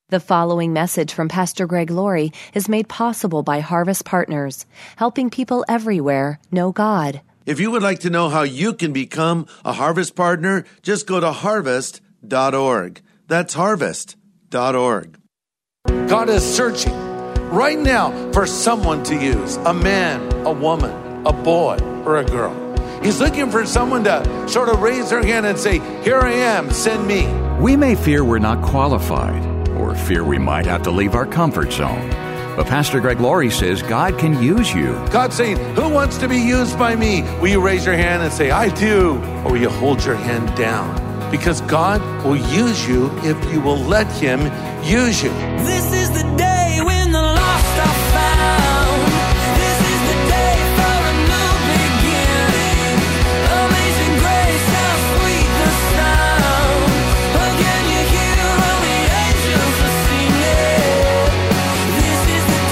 The following message from Pastor Greg Laurie is made possible by Harvest Partners, helping people everywhere know God. If you would like to know how you can become a Harvest Partner, just go to harvest.org. That's harvest.org. God is searching right now for someone to use, a man, a woman, a boy, or a girl. He's looking for someone to sort of raise their hand and say, here I am, send me. We may fear we're not qualified, or fear we might have to leave our comfort zone. But Pastor Greg Laurie says God can use you. God's saying, who wants to be used by me? Will you raise your hand and say, I do? Or will you hold your hand down? Because God will use you if you will let Him use you. This is the day when the lost are found. This is the day for a new beginning. Amazing grace, how sweet the sound. Again you hear all the angels are singing. This is the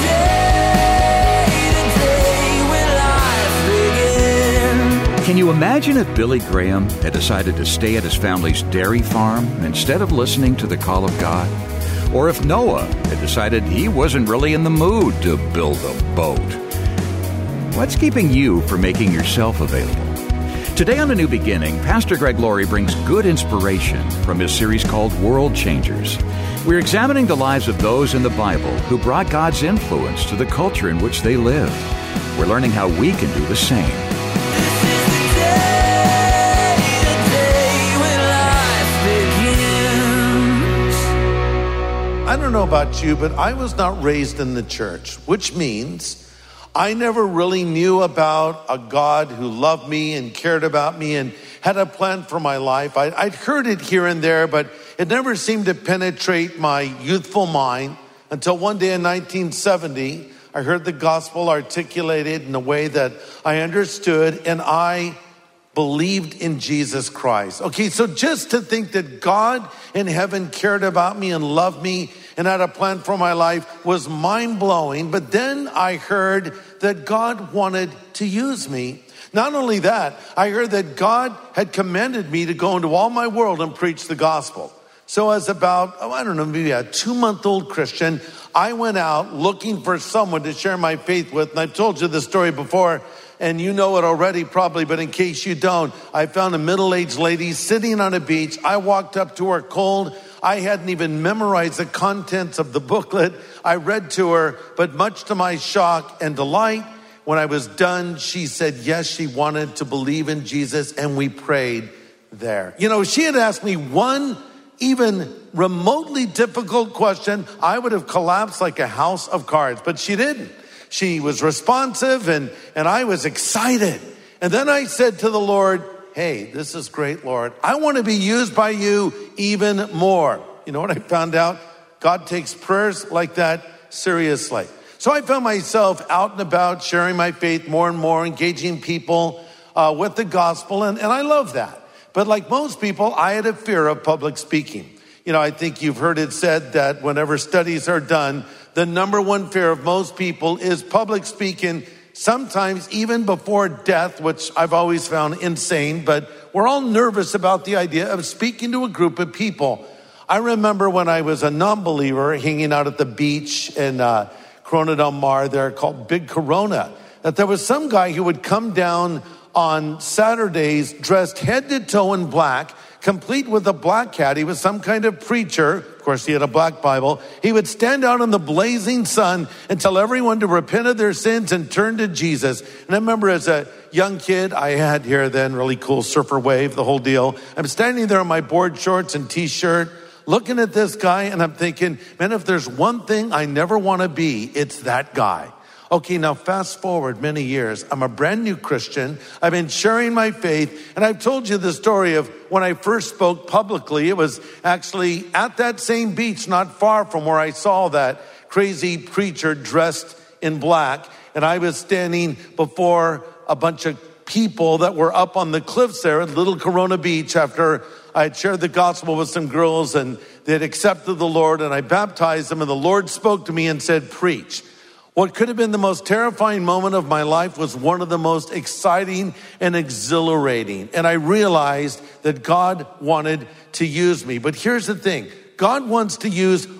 day when life begins. Can you imagine if Billy Graham had decided to stay at his family's dairy farm instead of listening to the call of God? Or if Noah had decided he wasn't really in the mood to build a boat? What's keeping you from making yourself available? Today on A New Beginning, Pastor Greg Laurie brings good inspiration from his series called World Changers. We're examining the lives of those in the Bible who brought God's influence to the culture in which they lived. We're learning how we can do the same. I don't know about you, but I was not raised in the church, which means I never really knew about a God who loved me and cared about me and had a plan for my life. I'd heard it here and there, but it never seemed to penetrate my youthful mind until one day in 1970, I heard the gospel articulated in a way that I understood, and I believed in Jesus Christ. Okay, so just to think that God in heaven cared about me and loved me and had a plan for my life was mind-blowing. But then I heard that God wanted to use me. Not only that, I heard that God had commanded me to go into all my world and preach the gospel. So as about, maybe a 2-month-old Christian, I went out looking for someone to share my faith with. And I've told you this story before, and you know it already probably, but in case you don't, I found a middle-aged lady sitting on a beach. I walked up to her cold. I hadn't even memorized the contents of the booklet. I read to her, but much to my shock and delight, when I was done, she said yes, she wanted to believe in Jesus, and we prayed there. You know, she had asked me one even remotely difficult question, I would have collapsed like a house of cards, but she didn't. She was responsive, and I was excited. And then I said to the Lord, hey, this is great, Lord. I want to be used by you even more. You know what I found out? God takes prayers like that seriously. So I found myself out and about, sharing my faith more and more, engaging people with the gospel, and I love that. But like most people, I had a fear of public speaking. You know, I think you've heard it said that whenever studies are done, the number one fear of most people is public speaking, sometimes even before death, which I've always found insane, but we're all nervous about the idea of speaking to a group of people. I remember when I was a non-believer hanging out at the beach in Corona del Mar there called Big Corona, that there was some guy who would come down on Saturdays dressed head to toe in black, complete with a black hat. He was some kind of preacher. Of course, he had a black Bible. He would stand out in the blazing sun and tell everyone to repent of their sins and turn to Jesus. And I remember as a young kid, I had here then really cool surfer wave, the whole deal. I'm standing there in my board shorts and t-shirt, looking at this guy, and I'm thinking, man, if there's one thing I never want to be, it's that guy. Okay, now fast forward many years. I'm a brand new Christian. I've been sharing my faith, and I've told you the story of when I first spoke publicly. It was actually at that same beach, not far from where I saw that crazy preacher dressed in black, and I was standing before a bunch of people that were up on the cliffs there at Little Corona Beach after I had shared the gospel with some girls, and they had accepted the Lord, and I baptized them, and the Lord spoke to me and said, preach. What could have been the most terrifying moment of my life was one of the most exciting and exhilarating. And I realized that God wanted to use me. But here's the thing. God wants to use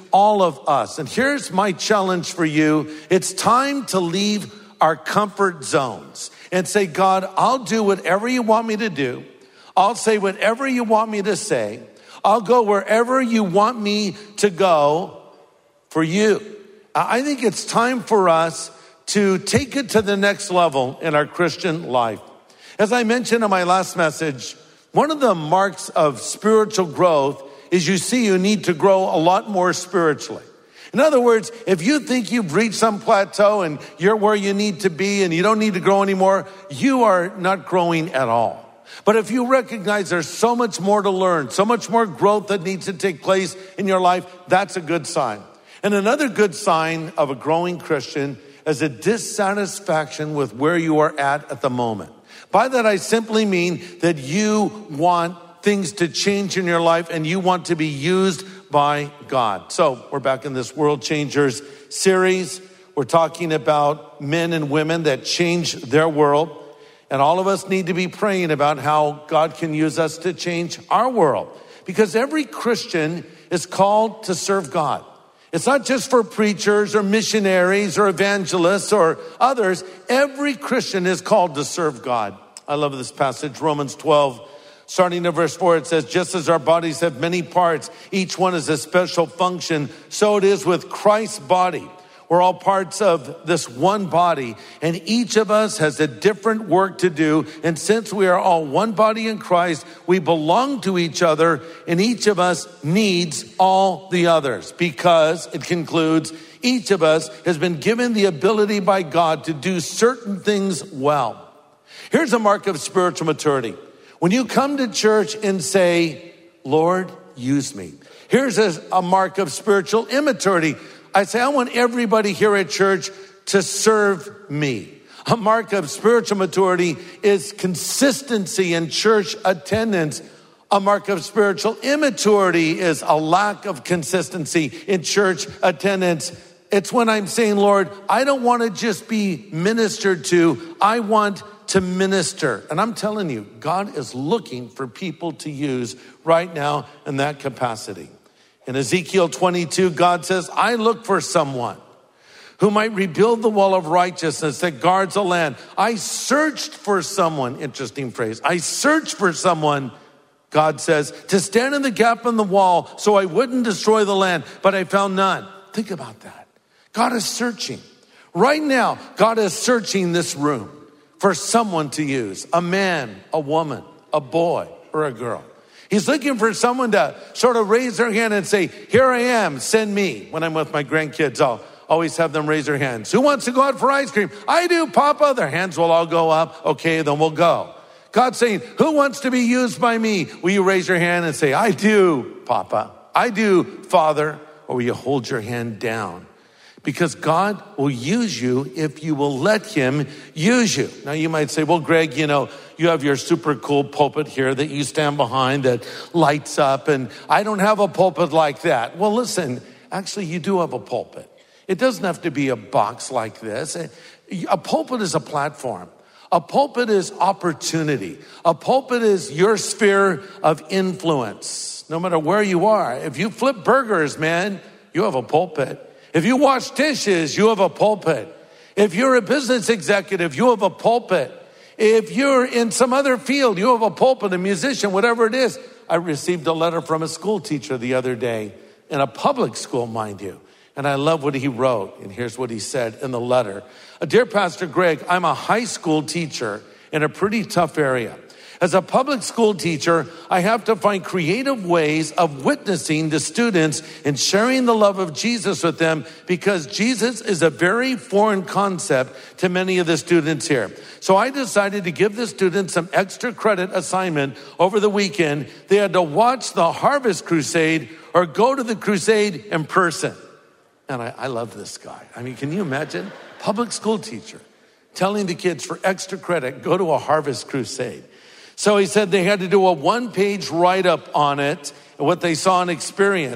all of us. And here's my challenge for you. It's time to leave our comfort zones and say, God, I'll do whatever you want me to do. I'll say whatever you want me to say. I'll go wherever you want me to go for you. I think it's time for us to take it to the next level in our Christian life. As I mentioned in my last message, one of the marks of spiritual growth is you need to grow a lot more spiritually. In other words, if you think you've reached some plateau and you're where you need to be and you don't need to grow anymore, you are not growing at all. But if you recognize there's so much more to learn, so much more growth that needs to take place in your life, that's a good sign. And another good sign of a growing Christian is a dissatisfaction with where you are at the moment. By that, I simply mean that you want things to change in your life and you want to be used by God. So we're back in this World Changers series. We're talking about men and women that change their world. And all of us need to be praying about how God can use us to change our world. Because every Christian is called to serve God. It's not just for preachers or missionaries or evangelists or others. Every Christian is called to serve God. I love this passage, Romans 12, starting in verse 4. It says, just as our bodies have many parts, each one has a special function, so it is with Christ's body. We're all parts of this one body, and each of us has a different work to do. And since we are all one body in Christ, we belong to each other, and each of us needs all the others, because it concludes, each of us has been given the ability by God to do certain things well. Here's a mark of spiritual maturity. When you come to church and say, Lord, use me. Here's a mark of spiritual immaturity. I say, I want everybody here at church to serve me. A mark of spiritual maturity is consistency in church attendance. A mark of spiritual immaturity is a lack of consistency in church attendance. It's when I'm saying, Lord, I don't want to just be ministered to. I want to minister. And I'm telling you, God is looking for people to use right now in that capacity. In Ezekiel 22, God says, I look for someone who might rebuild the wall of righteousness that guards the land. I searched for someone, interesting phrase. I searched for someone, God says, to stand in the gap in the wall so I wouldn't destroy the land, but I found none. Think about that. God is searching. Right now, God is searching this room for someone to use, a man, a woman, a boy, or a girl. He's looking for someone to sort of raise their hand and say, here I am, send me. When I'm with my grandkids, I'll always have them raise their hands. Who wants to go out for ice cream? I do, Papa. Their hands will all go up. Okay, then we'll go. God's saying, who wants to be used by me? Will you raise your hand and say, I do, Papa. I do, Father. Or will you hold your hand down? Because God will use you if you will let him use you. Now you might say, well, Greg, you have your super cool pulpit here that you stand behind that lights up, and I don't have a pulpit like that. Well, listen, actually you do have a pulpit. It doesn't have to be a box like this. A pulpit is a platform. A pulpit is opportunity. A pulpit is your sphere of influence. No matter where you are. If you flip burgers, man, you have a pulpit. If you wash dishes, you have a pulpit. If you're a business executive, you have a pulpit. If you're in some other field, you have a pulpit, a musician, whatever it is. I received a letter from a school teacher the other day, in a public school, mind you. And I love what he wrote. And here's what he said in the letter. Dear Pastor Greg, I'm a high school teacher in a pretty tough area. As a public school teacher, I have to find creative ways of witnessing to students and sharing the love of Jesus with them, because Jesus is a very foreign concept to many of the students here. So I decided to give the students some extra credit assignment over the weekend. They had to watch the Harvest Crusade or go to the crusade in person. And I love this guy. I mean, can you imagine? Public school teacher telling the kids for extra credit, go to a Harvest Crusade. So he said they had to do a one-page write-up on it, what they saw and experienced.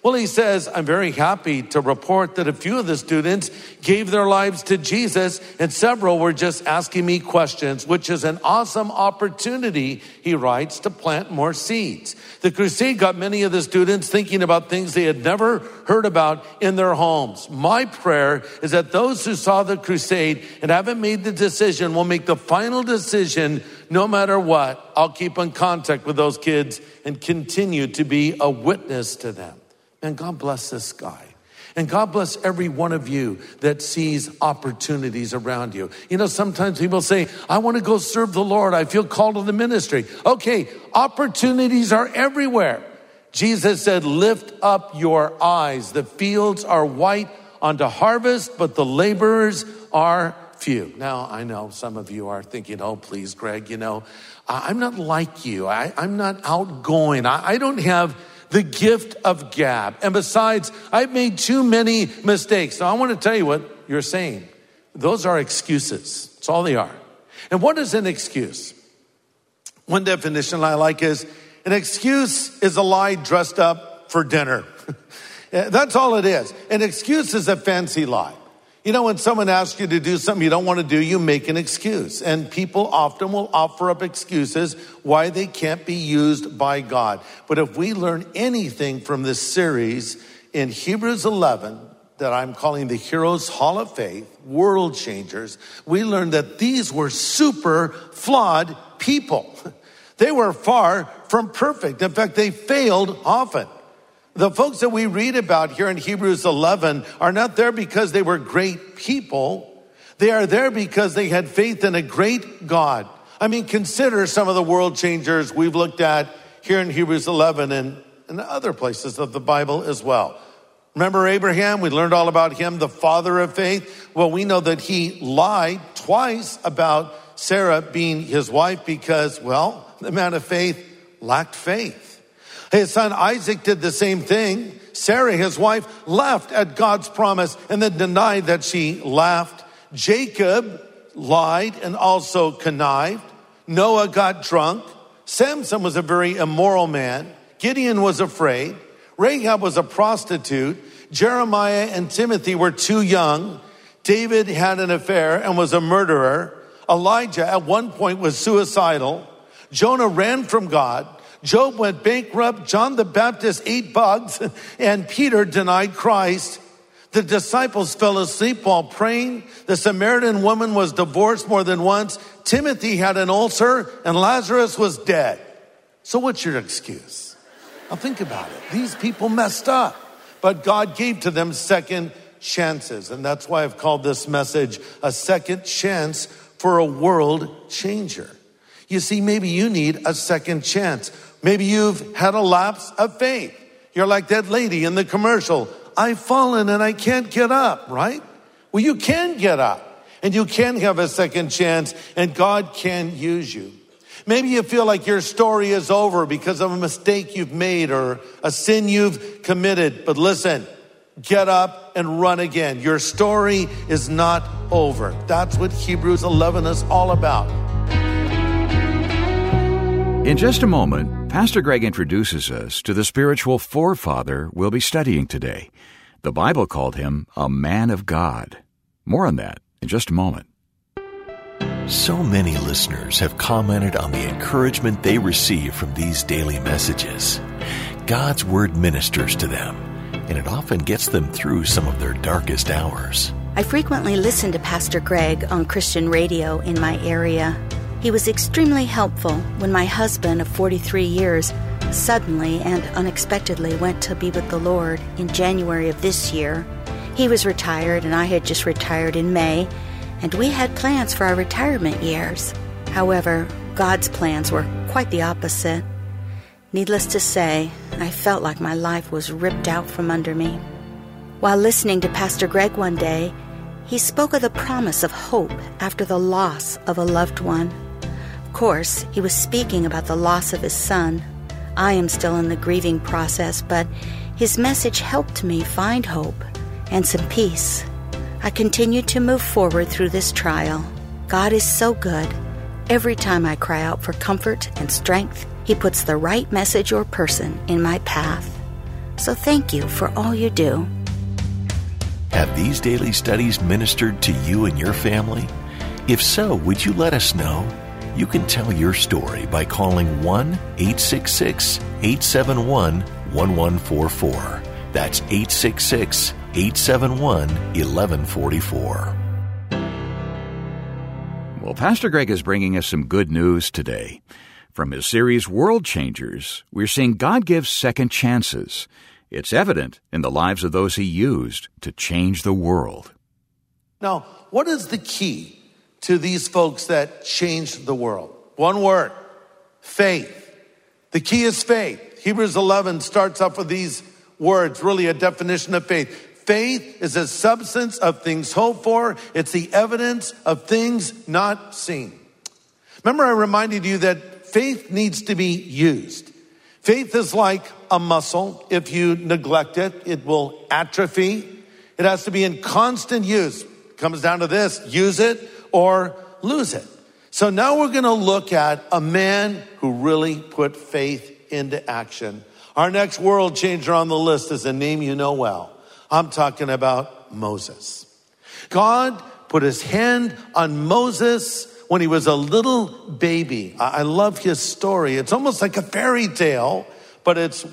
Well, he says, I'm very happy to report that a few of the students gave their lives to Jesus and several were just asking me questions, which is an awesome opportunity, he writes, to plant more seeds. The crusade got many of the students thinking about things they had never heard about in their homes. My prayer is that those who saw the crusade and haven't made the decision will make the final decision no matter what. I'll keep in contact with those kids and continue to be a witness to them. And God bless this guy. And God bless every one of you that sees opportunities around you. You know, sometimes people say, I want to go serve the Lord. I feel called to the ministry. Okay, opportunities are everywhere. Jesus said, lift up your eyes. The fields are white unto harvest, but the laborers are few. Now, I know some of you are thinking, oh, please, Greg, you know, I'm not like you. I'm not outgoing. I don't have the gift of gab. And besides, I've made too many mistakes. Now, I want to tell you what you're saying. Those are excuses. That's all they are. And what is an excuse? One definition I like is, an excuse is a lie dressed up for dinner. That's all it is. An excuse is a fancy lie. You know, when someone asks you to do something you don't want to do, you make an excuse. And people often will offer up excuses why they can't be used by God. But if we learn anything from this series in Hebrews 11, that I'm calling the Heroes Hall of Faith, world changers, we learn that these were super flawed people. They were far from perfect. In fact, they failed often. The folks that we read about here in Hebrews 11 are not there because they were great people. They are there because they had faith in a great God. I mean, consider some of the world changers we've looked at here in Hebrews 11 and in other places of the Bible as well. Remember Abraham? We learned all about him, the father of faith. Well, we know that he lied twice about Sarah being his wife because, well, the man of faith lacked faith. His son Isaac did the same thing. Sarah, his wife, laughed at God's promise and then denied that she laughed. Jacob lied and also connived. Noah got drunk. Samson was a very immoral man. Gideon was afraid. Rahab was a prostitute. Jeremiah and Timothy were too young. David had an affair and was a murderer. Elijah at one point was suicidal. Jonah ran from God. Job went bankrupt. John the Baptist ate bugs, and Peter denied Christ. The disciples fell asleep while praying. The Samaritan woman was divorced more than once. Timothy had an ulcer, and Lazarus was dead. So what's your excuse? Now think about it. These people messed up, but God gave to them second chances. And that's why I've called this message a second chance for a world changer. You see, maybe you need a second chance. Maybe you've had a lapse of faith. You're like that lady in the commercial. I've fallen and I can't get up, right? Well, you can get up and you can have a second chance and God can use you. Maybe you feel like your story is over because of a mistake you've made or a sin you've committed. But listen, get up and run again. Your story is not over. That's what Hebrews 11 is all about. In just a moment, Pastor Greg introduces us to the spiritual forefather we'll be studying today. The Bible called him a man of God. More on that in just a moment. So many listeners have commented on the encouragement they receive from these daily messages. God's Word ministers to them, and it often gets them through some of their darkest hours. I frequently listen to Pastor Greg on Christian radio in my area. He was extremely helpful when my husband of 43 years suddenly and unexpectedly went to be with the Lord in January of this year. He was retired and I had just retired in May, and we had plans for our retirement years. However, God's plans were quite the opposite. Needless to say, I felt like my life was ripped out from under me. While listening to Pastor Greg one day, he spoke of the promise of hope after the loss of a loved one. Of course, he was speaking about the loss of his son. I am still in the grieving process, but his message helped me find hope and some peace. I continue to move forward through this trial. God is so good. Every time I cry out for comfort and strength, He puts the right message or person in my path. So thank you for all you do. Have these daily studies ministered to you and your family? If so, would you let us know? You can tell your story by calling 1-866-871-1144. That's 866-871-1144. Well, Pastor Greg is bringing us some good news today. From his series World Changers, we're seeing God gives second chances. It's evident in the lives of those he used to change the world. Now, what is the key to these folks that changed the world? One word: faith. The key is faith. Hebrews 11 starts off with these words, really a definition of faith. Faith is a substance of things hoped for. It's the evidence of things not seen. Remember, I reminded you that faith needs to be used. Faith is like a muscle. If you neglect it, it will atrophy. It has to be in constant use. It comes down to this: use it or lose it. So now we're going to look at a man who really put faith into action. Our next world changer on the list is a name you know well. I'm talking about Moses. God put his hand on Moses when he was a little baby. I love his story. It's almost like a fairy tale, but it's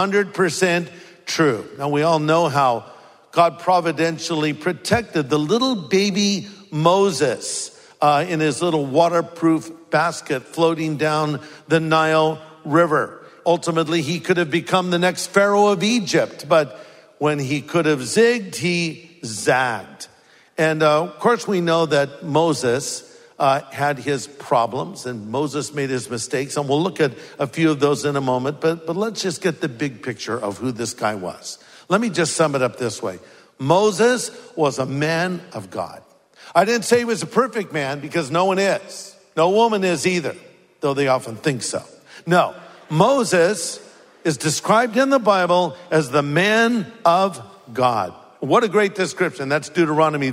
100% true. Now, we all know how God providentially protected the little baby Moses in his little waterproof basket floating down the Nile River. Ultimately, he could have become the next Pharaoh of Egypt, but when he could have zigged, he zagged. And of course, we know that Moses had his problems, and Moses made his mistakes, and we'll look at a few of those in a moment, but let's just get the big picture of who this guy was. Let me just sum it up this way. Moses was a man of God. I didn't say he was a perfect man, because no one is. No woman is either, though they often think so. No, Moses is described in the Bible as the man of God. What a great description. That's Deuteronomy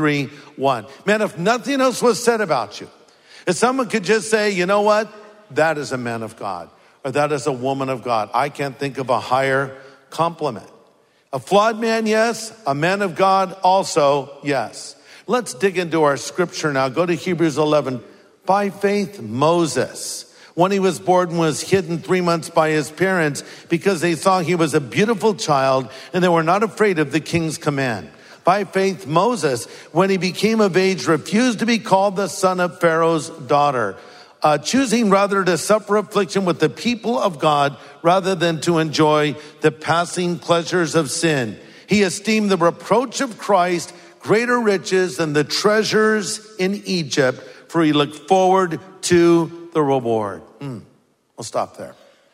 33:1. Man, if nothing else was said about you, if someone could just say, you know what? That is a man of God, or that is a woman of God. I can't think of a higher compliment. A flawed man, yes. A man of God, also, yes. Let's dig into our scripture now. Go to Hebrews 11. By faith, Moses, when he was born, was hidden 3 months by his parents because they saw he was a beautiful child and they were not afraid of the king's command. By faith, Moses, when he became of age, refused to be called the son of Pharaoh's daughter, choosing rather to suffer affliction with the people of God rather than to enjoy the passing pleasures of sin. He esteemed the reproach of Christ greater riches than the treasures in Egypt, for he looked forward to the reward. We'll stop there.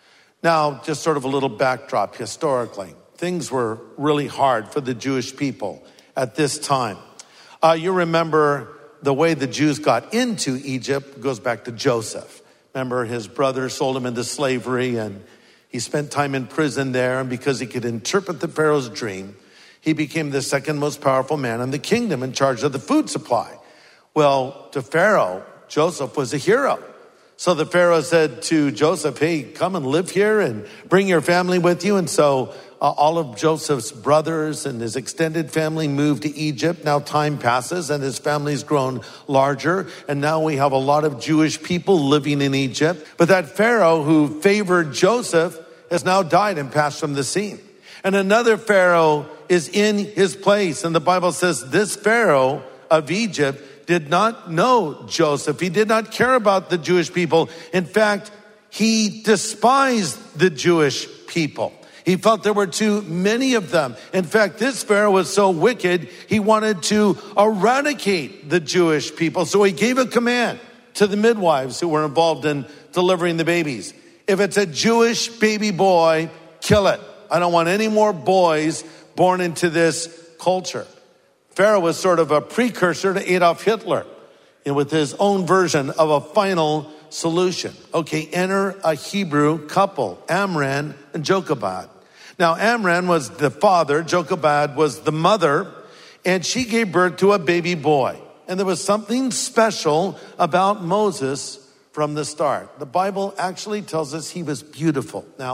Now, just sort of a little backdrop historically. Things were really hard for the Jewish people at this time. You remember the way the Jews got into Egypt goes back to Joseph. Remember, his brother sold him into slavery, and he spent time in prison there. And because he could interpret the Pharaoh's dream, he became the second most powerful man in the kingdom, in charge of the food supply. Well, to Pharaoh, Joseph was a hero. So the Pharaoh said to Joseph, hey, come and live here and bring your family with you. And so all of Joseph's brothers and his extended family moved to Egypt. Now time passes and his family's grown larger. And now we have a lot of Jewish people living in Egypt. But that Pharaoh who favored Joseph has now died and passed from the scene. And another Pharaoh is in his place. And the Bible says this Pharaoh of Egypt did not know Joseph. He did not care about the Jewish people. In fact, he despised the Jewish people. He felt there were too many of them. In fact, this Pharaoh was so wicked, he wanted to eradicate the Jewish people. So he gave a command to the midwives who were involved in delivering the babies. If it's a Jewish baby boy, kill it. I don't want any more boys born into this culture. Pharaoh was sort of a precursor to Adolf Hitler, and with his own version of a final solution. Okay, enter a Hebrew couple, Amram and Jochebed. Now, Amram was the father, Jochebed was the mother, and she gave birth to a baby boy. And there was something special about Moses from the start. The Bible actually tells us he was beautiful. Now,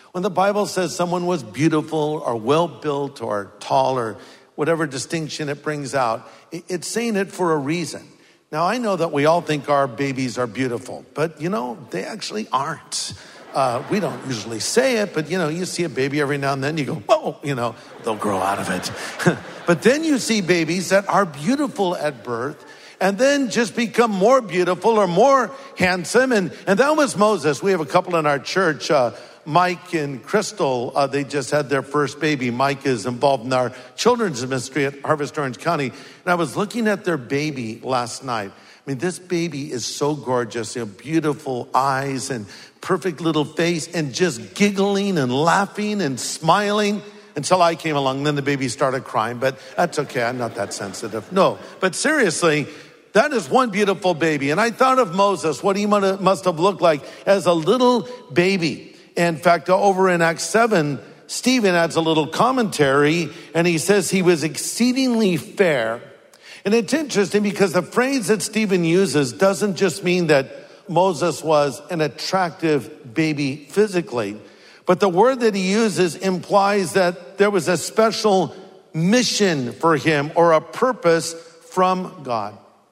When the Bible says someone was beautiful or well-built or tall or whatever distinction it brings out, it's saying it for a reason. Now, I know that we all think our babies are beautiful, but, they actually aren't. We don't usually say it, but, you see a baby every now and then, you go, whoa, they'll grow out of it. But then you see babies that are beautiful at birth and then just become more beautiful or more handsome. And that was Moses. We have a couple in our church, Mike and Crystal. They just had their first baby. Mike is involved in our children's ministry at Harvest Orange County. And I was looking at their baby last night. I mean, this baby is so gorgeous, beautiful eyes and perfect little face and just giggling and laughing and smiling until I came along. Then the baby started crying, but that's okay. I'm not that sensitive. No, but seriously, that is one beautiful baby. And I thought of Moses, what he must have looked like as a little baby. In fact, over in Acts 7, Stephen adds a little commentary, and he says he was exceedingly fair. And it's interesting because the phrase that Stephen uses doesn't just mean that Moses was an attractive baby physically, but the word that he uses implies that there was a special mission for him or a purpose from God.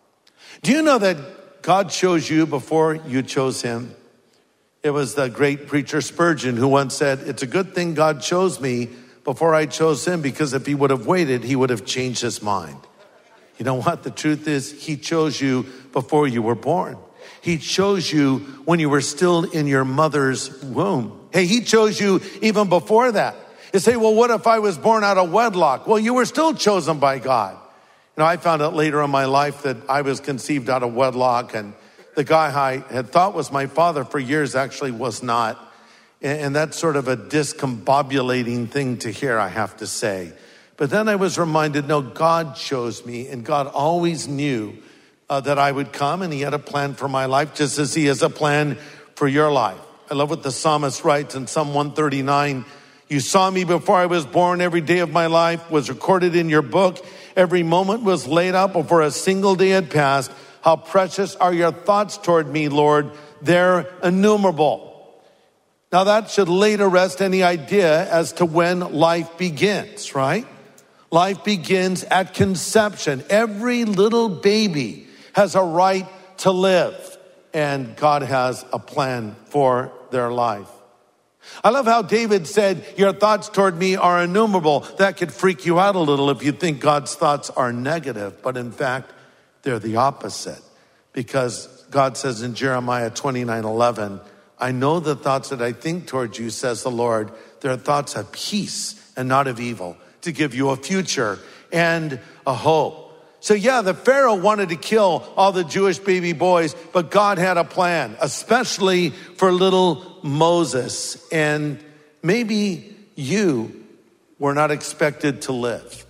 Do you know that God chose you before you chose him? It was the great preacher Spurgeon who once said, it's a good thing God chose me before I chose him, because if he would have waited, he would have changed his mind. You know what? The truth is, he chose you before you were born. He chose you when you were still in your mother's womb. Hey, he chose you even before that. You say, well, what if I was born out of wedlock? Well, you were still chosen by God. I found out later in my life that I was conceived out of wedlock, and the guy I had thought was my father for years actually was not. And that's sort of a discombobulating thing to hear, I have to say. But then I was reminded, no, God chose me, and God always knew that I would come, and he had a plan for my life, just as he has a plan for your life. I love what the psalmist writes in Psalm 139. You saw me before I was born. Every day of my life was recorded in your book. Every moment was laid out before a single day had passed. How precious are your thoughts toward me, Lord. They're innumerable. Now that should lay to rest any idea as to when life begins, right? Life begins at conception. Every little baby has a right to live, and God has a plan for their life. I love how David said, your thoughts toward me are innumerable. That could freak you out a little if you think God's thoughts are negative, but in fact, they're the opposite, because God says in Jeremiah 29:11, I know the thoughts that I think towards you, says the Lord. They're thoughts of peace and not of evil, to give you a future and a hope. So yeah, the Pharaoh wanted to kill all the Jewish baby boys, but God had a plan, especially for little Moses. And maybe you were not expected to live.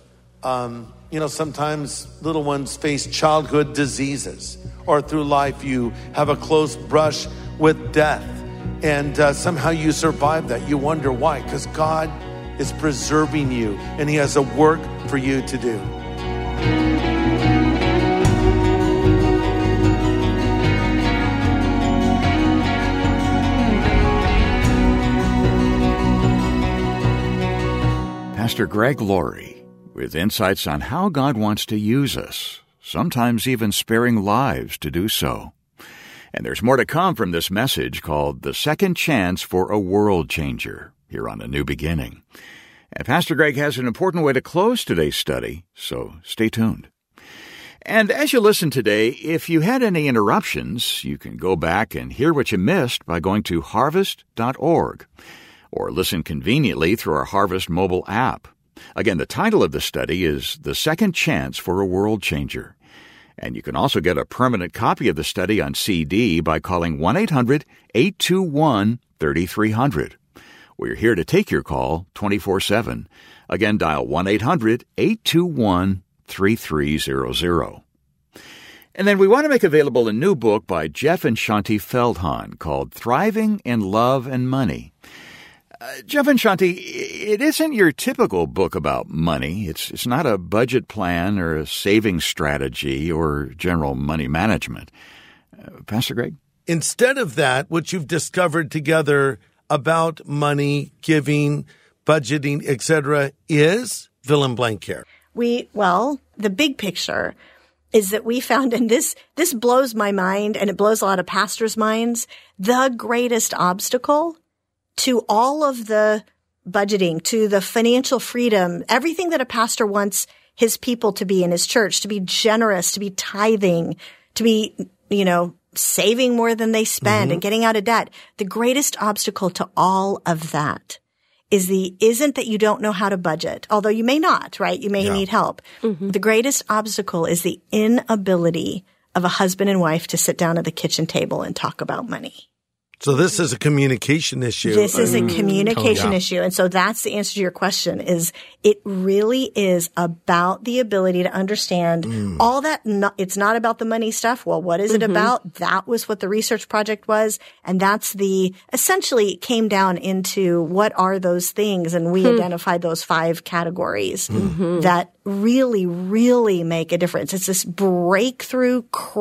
Sometimes little ones face childhood diseases, or through life you have a close brush with death, and somehow you survive that. You wonder why, because God is preserving you, and he has a work for you to do. Pastor Greg Laurie, with insights on how God wants to use us, sometimes even sparing lives to do so. And there's more to come from this message called The Second Chance for a World Changer, here on A New Beginning. And Pastor Greg has an important way to close today's study, so stay tuned. And as you listen today, if you had any interruptions, you can go back and hear what you missed by going to harvest.org. Or listen conveniently through our Harvest mobile app. Again, the title of the study is The Second Chance for a World Changer. And you can also get a permanent copy of the study on CD by calling 1-800-821-3300. We're here to take your call 24/7. Again, dial 1-800-821-3300. And then we want to make available a new book by Jeff and Shanti Feldhahn called Thriving in Love and Money. Jeff and Shanti, it isn't your typical book about money. It's not a budget plan or a saving strategy or general money management. Pastor Greg? Instead of that, what you've discovered together, about money, giving, budgeting, etc. is fill in blank here. The big picture is that we found, and this blows my mind and it blows a lot of pastors' minds, the greatest obstacle to all of the budgeting, to the financial freedom, everything that a pastor wants his people to be in his church, to be generous, to be tithing, to be, saving more than they spend and getting out of debt. The greatest obstacle to all of that isn't that you don't know how to budget, although you may not, right? You may need help. The greatest obstacle is the inability of a husband and wife to sit down at the kitchen table and talk about money. So this is a communication issue. This is a communication issue. And so that's the answer to your question is it really is about the ability to understand all that. It's not about the money stuff. Well, what is it about? That was what the research project was. And that's essentially it came down into what are those things? And we identified those 5 categories that really, really make a difference. It's this breakthrough,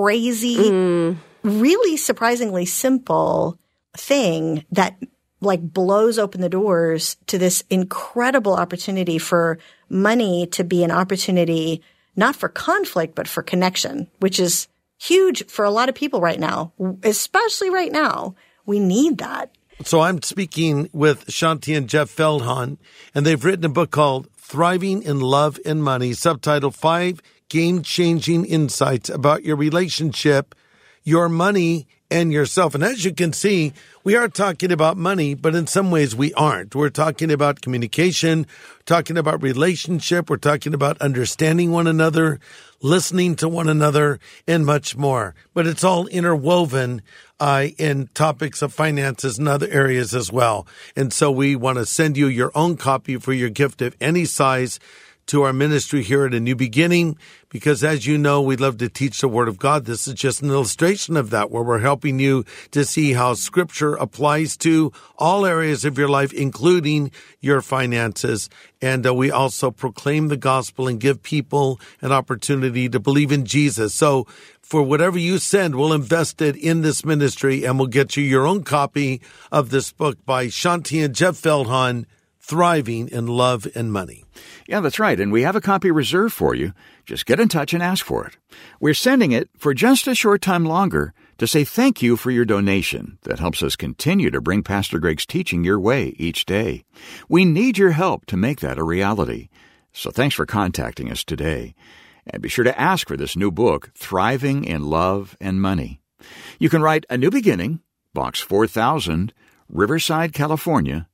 crazy, really surprisingly simple thing that blows open the doors to this incredible opportunity for money to be an opportunity, not for conflict, but for connection, which is huge for a lot of people right now, especially right now. We need that. So I'm speaking with Shanti and Jeff Feldhahn, and they've written a book called Thriving in Love and Money, subtitled 5 Game-Changing Insights About Your Relationship, Your Money, and Yourself. And as you can see, we are talking about money, but in some ways we aren't. We're talking about communication, talking about relationship, we're talking about understanding one another, listening to one another, and much more. But it's all interwoven in topics of finances and other areas as well. And so we want to send you your own copy for your gift of any size to our ministry here at A New Beginning, because as you know, we love to teach the Word of God. This is just an illustration of that, where we're helping you to see how Scripture applies to all areas of your life, including your finances. And we also proclaim the gospel and give people an opportunity to believe in Jesus. So for whatever you send, we'll invest it in this ministry, and we'll get you your own copy of this book by Shanti and Jeff Feldhahn, Thriving in Love and Money. Yeah, that's right. And we have a copy reserved for you. Just get in touch and ask for it. We're sending it for just a short time longer to say thank you for your donation that helps us continue to bring Pastor Greg's teaching your way each day. We need your help to make that a reality. So thanks for contacting us today. And be sure to ask for this new book, Thriving in Love and Money. You can write A New Beginning, Box 4000, Riverside, California,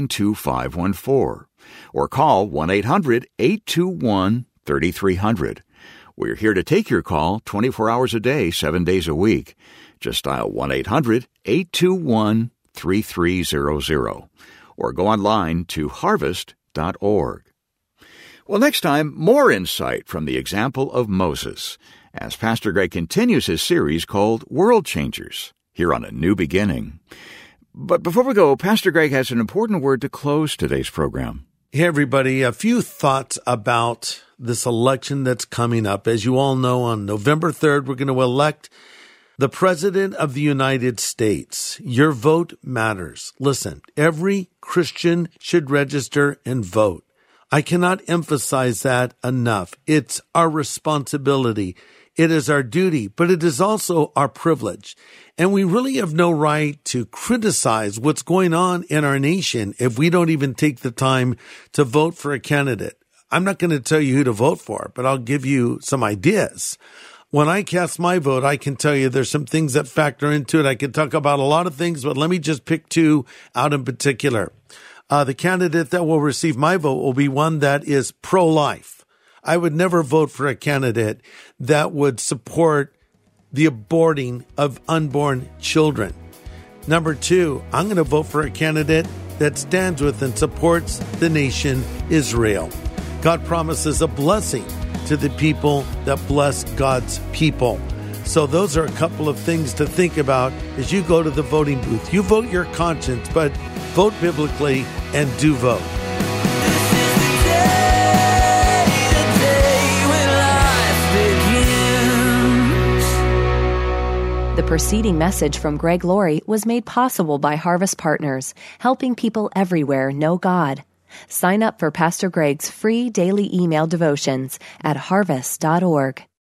92514. Or call 1-800-821-3300. We're here to take your call 24 hours a day, 7 days a week. Just dial 1-800-821-3300. Or go online to harvest.org. Well, next time, more insight from the example of Moses, as Pastor Greg continues his series called World Changers, here on A New Beginning. But before we go, Pastor Greg has an important word to close today's program. Hey, everybody, a few thoughts about this election that's coming up. As you all know, on November 3rd, we're going to elect the President of the United States. Your vote matters. Listen, every Christian should register and vote. I cannot emphasize that enough. It's our responsibility. It is our duty, but it is also our privilege. And we really have no right to criticize what's going on in our nation if we don't even take the time to vote for a candidate. I'm not going to tell you who to vote for, but I'll give you some ideas. When I cast my vote, I can tell you there's some things that factor into it. I can talk about a lot of things, but let me just pick 2 out in particular. The candidate that will receive my vote will be one that is pro-life. I would never vote for a candidate that would support the aborting of unborn children. Number 2, I'm going to vote for a candidate that stands with and supports the nation Israel. God promises a blessing to the people that bless God's people. So those are a couple of things to think about as you go to the voting booth. You vote your conscience, but vote biblically and do vote. The preceding message from Greg Laurie was made possible by Harvest Partners, helping people everywhere know God. Sign up for Pastor Greg's free daily email devotions at harvest.org.